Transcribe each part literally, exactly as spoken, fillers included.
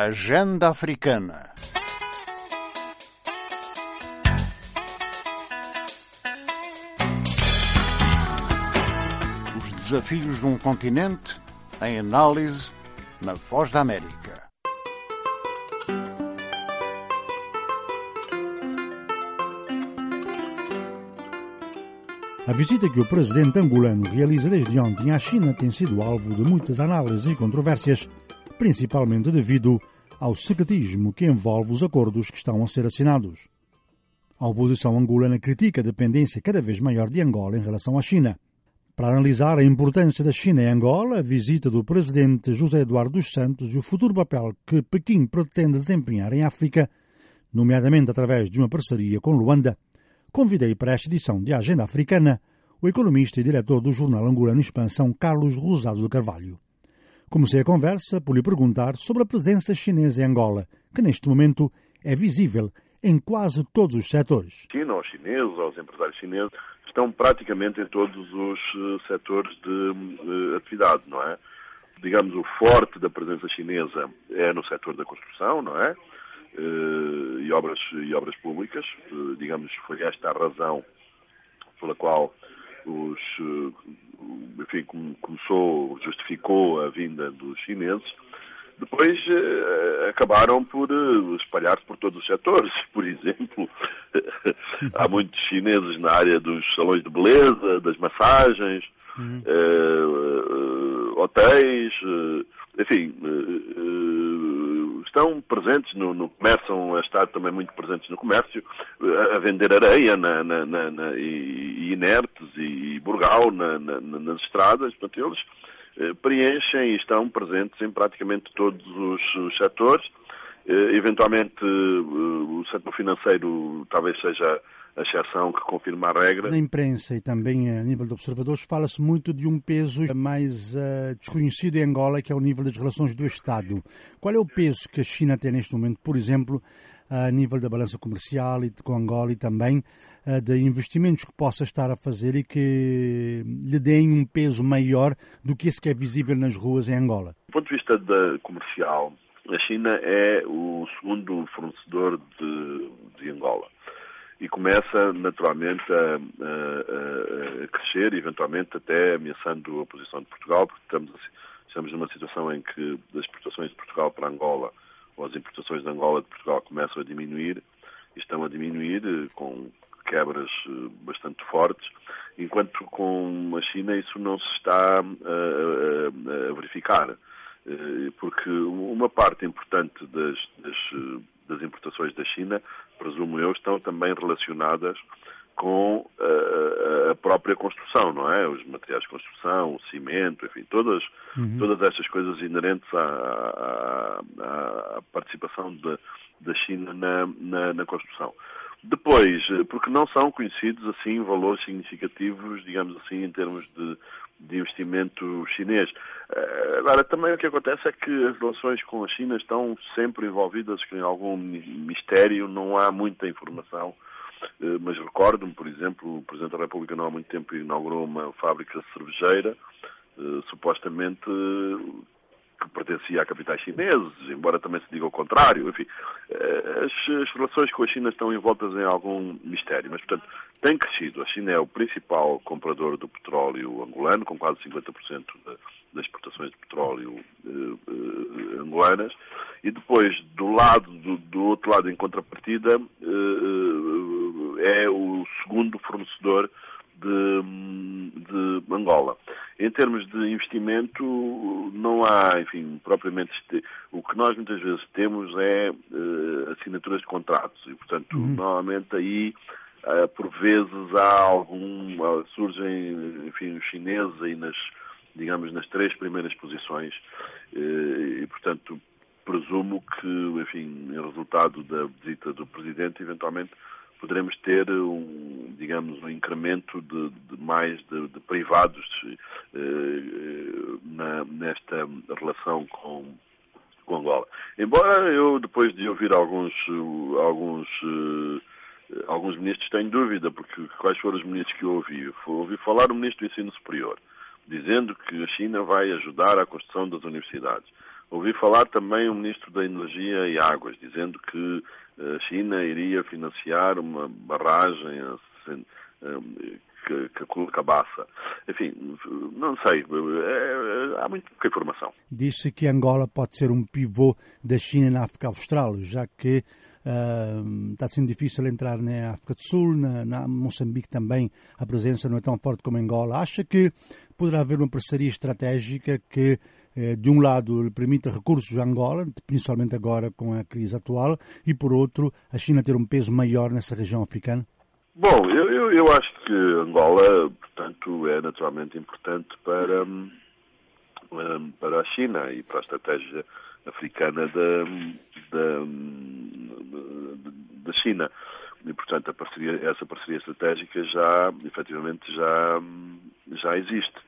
Agenda Africana. Os desafios de um continente em análise na Voz da América. A visita que o presidente angolano realiza desde ontem à China tem sido alvo de muitas análises e controvérsias, principalmente devido ao secretismo que envolve os acordos que estão a ser assinados. A oposição angolana critica a dependência cada vez maior de Angola em relação à China. Para analisar a importância da China em Angola, a visita do presidente José Eduardo dos Santos e o futuro papel que Pequim pretende desempenhar em África, nomeadamente através de uma parceria com Luanda, convidei para esta edição de Agenda Africana o economista e diretor do jornal angolano Expansão, Carlos Rosado de Carvalho. Comecei a conversa por lhe perguntar sobre a presença chinesa em Angola, que neste momento é visível em quase todos os setores. China, aos chineses, aos empresários chineses, estão praticamente em todos os uh, setores de uh, atividade, não é? Digamos, o forte da presença chinesa é no setor da construção, não é? Uh, e, obras, e obras públicas. Uh, digamos, foi esta a razão pela qual os, uh, enfim, começou, justificou a vinda dos chineses. Depois uh, acabaram por uh, espalhar-se por todos os setores. Por exemplo, há muitos chineses na área dos salões de beleza, das massagens, uhum. uh, uh, hotéis, uh, enfim, uh, uh, estão presentes no, no começam a estar também muito presentes no comércio, uh, a vender areia na, na, na, na, e, e inertes e, e burgal na, na, nas estradas. Portanto, eles preenchem e estão presentes em praticamente todos os, os setores. Eh, eventualmente, eh, o setor financeiro talvez seja a exceção que confirma a regra. Na imprensa e também a nível de observadores fala-se muito de um peso mais uh, desconhecido em Angola, que é o nível das relações do Estado. Qual é o peso que a China tem neste momento, por exemplo, a nível da balança comercial e com Angola e também uh, de investimentos que possa estar a fazer e que lhe deem um peso maior do que esse que é visível nas ruas em Angola? Do ponto de vista da comercial, a China é o segundo fornecedor de, de Angola e começa naturalmente a, a, a crescer, eventualmente até ameaçando a posição de Portugal, porque estamos, estamos numa situação em que as exportações de Portugal para Angola ou as importações de Angola de Portugal começam a diminuir e estão a diminuir com quebras bastante fortes, enquanto com a China isso não se está a, a, a verificar, porque uma parte importante das, das, das importações da China, presumo eu, estão também relacionadas com a, a própria construção, não é? Os materiais de construção, o cimento, enfim, todas, uhum. todas estas coisas inerentes à, à, à participação de, da China na, na, na construção. Depois, porque não são conhecidos assim valores significativos, digamos assim, em termos de, de investimento chinês. Agora, também o que acontece é que as relações com a China estão sempre envolvidas em algum mistério, não há muita informação. Mas recordo-me, por exemplo, o Presidente da República não há muito tempo inaugurou uma fábrica cervejeira, supostamente que pertencia a capitais chineses, embora também se diga o contrário. Enfim, as, as relações com a China estão envoltas em algum mistério, mas, portanto, tem crescido. A China é o principal comprador do petróleo angolano, com quase cinquenta por cento das exportações de petróleo eh, eh, angolanas, e depois, do lado, do, do outro lado, em contrapartida, eh, é o segundo fornecedor De, de Angola. Em termos de investimento, não há, enfim, propriamente, o que nós muitas vezes temos é uh, assinaturas de contratos e, portanto, uhum. normalmente aí, uh, por vezes, há algum, uh, surgem, enfim, os chineses aí nas, digamos, nas três primeiras posições uh, e, portanto, presumo que, enfim, em resultado da visita do Presidente, eventualmente, poderemos ter um, digamos, um incremento de, de mais de, de privados eh, na, nesta relação com, com Angola. Embora eu, depois de ouvir alguns, alguns, eh, alguns ministros, tenho dúvida, porque quais foram os ministros que eu ouvi? Ouvi falar o Ministro do Ensino Superior, dizendo que a China vai ajudar a construção das universidades. Ouvi falar também o Ministro da Energia e Águas, dizendo que a China iria financiar uma barragem que, que coloca cabaça. Enfim, não sei, é, é, há muito pouca informação. Disse que Angola pode ser um pivô da China na África Austral, já que uh, está sendo difícil entrar na África do Sul, na, na Moçambique também a presença não é tão forte como Angola. Acha que poderá haver uma parceria estratégica que, de um lado, lhe permita recursos a Angola, principalmente agora com a crise atual, e, por outro, a China ter um peso maior nessa região africana? Bom, eu, eu, eu acho que Angola, portanto, é naturalmente importante para, para a China e para a estratégia africana da, da, da China. E, portanto, a parceria, essa parceria estratégica já, efetivamente, já, já existe.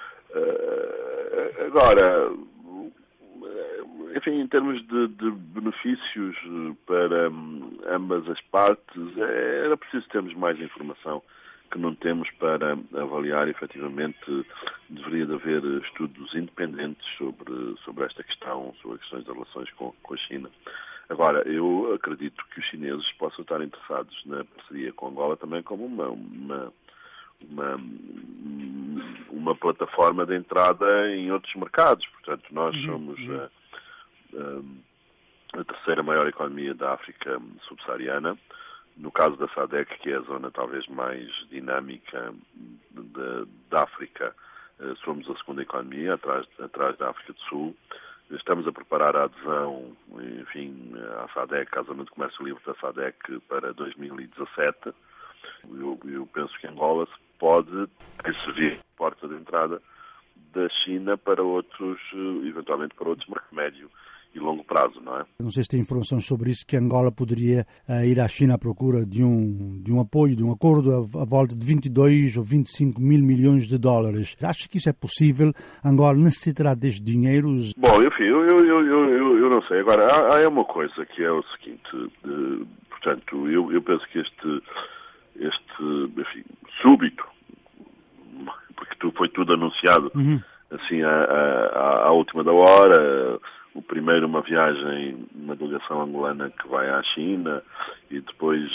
Uh, agora, enfim, em termos de, de benefícios para um, ambas as partes, é, era preciso termos mais informação que não temos para avaliar. Efetivamente, deveria de haver estudos independentes sobre, sobre esta questão, sobre as questões das relações com, com a China. Agora, eu acredito que os chineses possam estar interessados na parceria com Angola também como uma, uma, uma, uma plataforma de entrada em outros mercados. Portanto, nós somos a, a, a terceira maior economia da África subsaariana. No caso da SADC, que é a zona talvez mais dinâmica de, da África, somos a segunda economia, atrás, atrás da África do Sul. Estamos a preparar a adesão, enfim, à SADC, à Zona de Comércio Livre da SADC, para dois mil e dezassete. Eu, eu penso que Angola pode servir porta de entrada da China para outros, eventualmente para outros médio e longo prazo, não é? Não sei se tem informações sobre isso, que Angola poderia uh, ir à China à procura de um, de um apoio, de um acordo a, a volta de vinte e dois ou vinte e cinco mil milhões de dólares. Acha que isso é possível? Angola necessitará destes dinheiros? Bom, enfim, eu, eu, eu, eu, eu não sei. Agora, há, há uma coisa que é o seguinte, de, portanto, eu, eu penso que este, este, enfim, súbito, porque tu, foi tudo anunciado, uhum. assim, à, à, à última da hora. O primeiro, uma viagem, uma delegação angolana que vai à China, e depois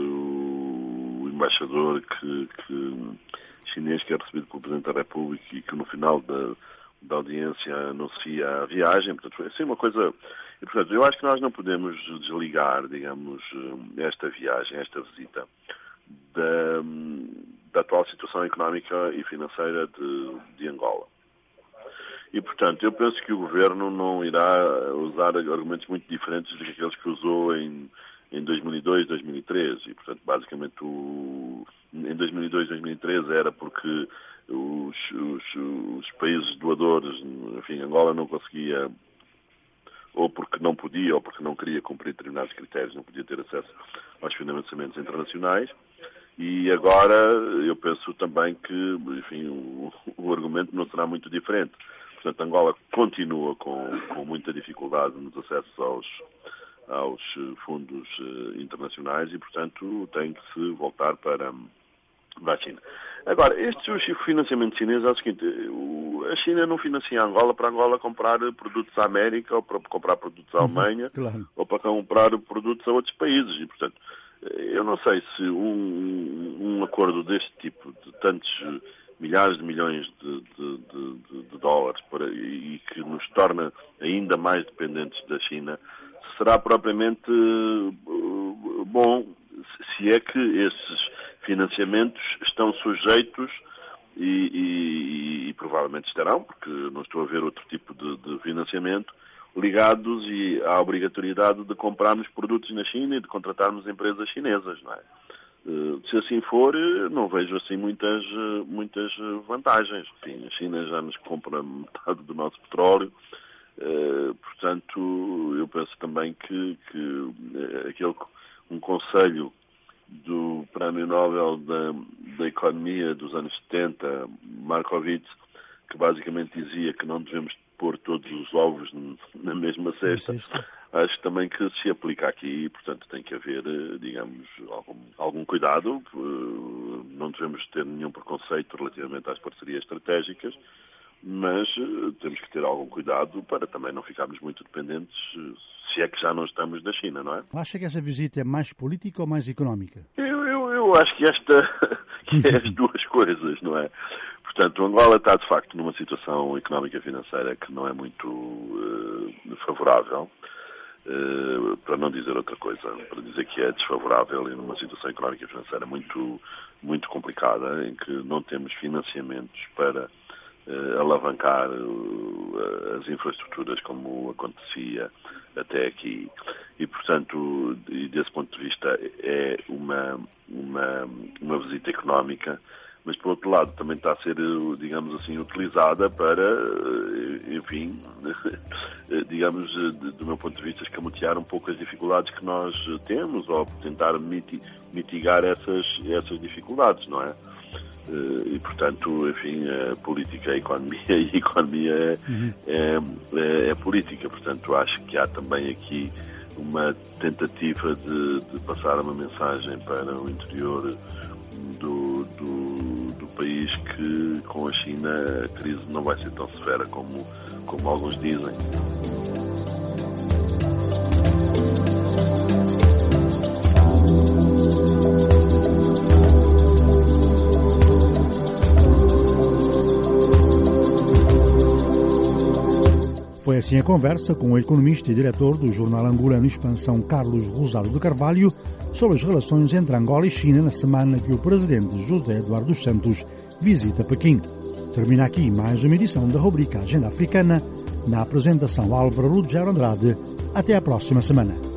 uh, o embaixador que, que, chinês que é recebido pelo Presidente da República e que no final da, da audiência anuncia a viagem. Portanto, foi assim uma coisa. E, portanto, eu acho que nós não podemos desligar, digamos, esta viagem, esta visita, da, da atual situação económica e financeira de, de Angola. E, portanto, eu penso que o Governo não irá usar argumentos muito diferentes do que aqueles que usou em, em dois mil e dois, dois mil e três. E, portanto, basicamente, o, em dois mil e dois, dois mil e três era porque os, os, os países doadores, enfim, Angola não conseguia, ou porque não podia, ou porque não queria cumprir determinados critérios, não podia ter acesso aos financiamentos internacionais. E agora, eu penso também que, enfim, o, o argumento não será muito diferente. Portanto, Angola continua com, com muita dificuldade nos acessos aos, aos fundos uh, internacionais e, portanto, tem que se voltar para, para a China. Agora, estes financiamentos chineses é o seguinte, o, a China não financia a Angola para Angola comprar produtos à América ou para comprar produtos à Alemanha, uhum, claro, ou para comprar produtos a outros países. E, portanto, eu não sei se um, um acordo deste tipo, de tantos milhares de milhões de, de, de, de dólares para, e que nos torna ainda mais dependentes da China, será propriamente uh, bom, se é que esses financiamentos estão sujeitos e, e, e provavelmente estarão, porque não estou a ver outro tipo de, de financiamento, ligados e à obrigatoriedade de comprarmos produtos na China e de contratarmos empresas chinesas, não é? Se assim for, não vejo assim muitas, muitas vantagens. Enfim, a China já nos compra metade do nosso petróleo, portanto, eu penso também que, que aquele, um conselho do Prémio Nobel da, da Economia dos anos setenta, Markowitz, que basicamente dizia que não devemos pôr todos os ovos na mesma cesta, acho também que se aplica aqui e, portanto, tem que haver, digamos, algum, algum cuidado. Não devemos ter nenhum preconceito relativamente às parcerias estratégicas, mas temos que ter algum cuidado para também não ficarmos muito dependentes, se é que já não estamos da China, não é? Acha que essa visita é mais política ou mais económica? Eu, eu, eu acho que esta que é as duas coisas, não é? Portanto, Angola está, de facto, numa situação económica e financeira que não é muito uh, favorável, uh, para não dizer outra coisa, para dizer que é desfavorável e numa situação económica e financeira muito, muito complicada, em que não temos financiamentos para uh, alavancar uh, as infraestruturas como acontecia até aqui. E, portanto, e desse ponto de vista, é uma, uma, uma visita económica, mas, por outro lado, também está a ser, digamos assim, utilizada para, enfim, digamos, do meu ponto de vista, escamotear um pouco as dificuldades que nós temos ou tentar mitigar essas, essas dificuldades, não é? E, portanto, enfim, a política é economia e a economia é, uhum. é, é, é política. Portanto, acho que há também aqui uma tentativa de, de passar uma mensagem para o interior do, do, do país que com a China a crise não vai ser tão severa como, como alguns dizem. Foi assim a conversa com o economista e diretor do jornal angolano Expansão, Carlos Rosado de Carvalho, sobre as relações entre Angola e China na semana que o presidente José Eduardo dos Santos visita Pequim. Termina aqui mais uma edição da rubrica Agenda Africana, na apresentação Álvaro Ruggiero Andrade. Até a próxima semana.